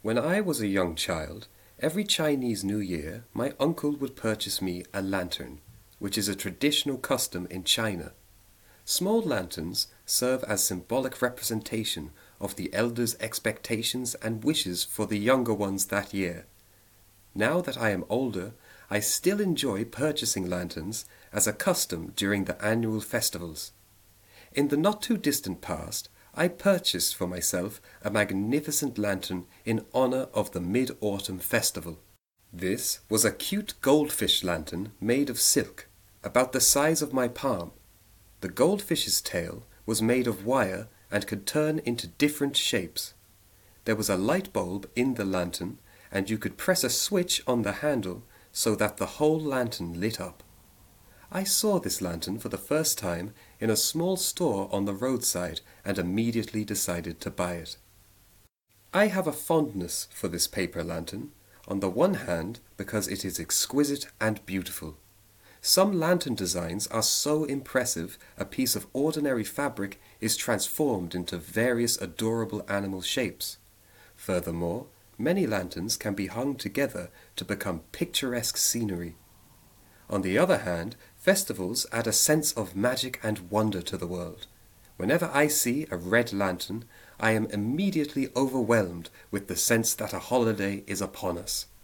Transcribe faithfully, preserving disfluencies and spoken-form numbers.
When I was a young child, every Chinese New Year my uncle would purchase me a lantern, which is a traditional custom in China. Small lanterns serve as symbolic representation of the elders' expectations and wishes for the younger ones that year. Now that I am older, I still enjoy purchasing lanterns as a custom during the annual festivals. In the not too distant past, I purchased for myself a magnificent lantern in honor of the Mid-Autumn Festival. This was a cute goldfish lantern made of silk, about the size of my palm. The goldfish's tail was made of wire and could turn into different shapes. There was a light bulb in the lantern, and you could press a switch on the handle so that the whole lantern lit up. I saw this lantern for the first time in a small store on the roadside and immediately decided to buy it. I have a fondness for this paper lantern, on the one hand because it is exquisite and beautiful. Some lantern designs are so impressive a piece of ordinary fabric is transformed into various adorable animal shapes. Furthermore, many lanterns can be hung together to become picturesque scenery. On the other hand, festivals add a sense of magic and wonder to the world. Whenever I see a red lantern, I am immediately overwhelmed with the sense that a holiday is upon us.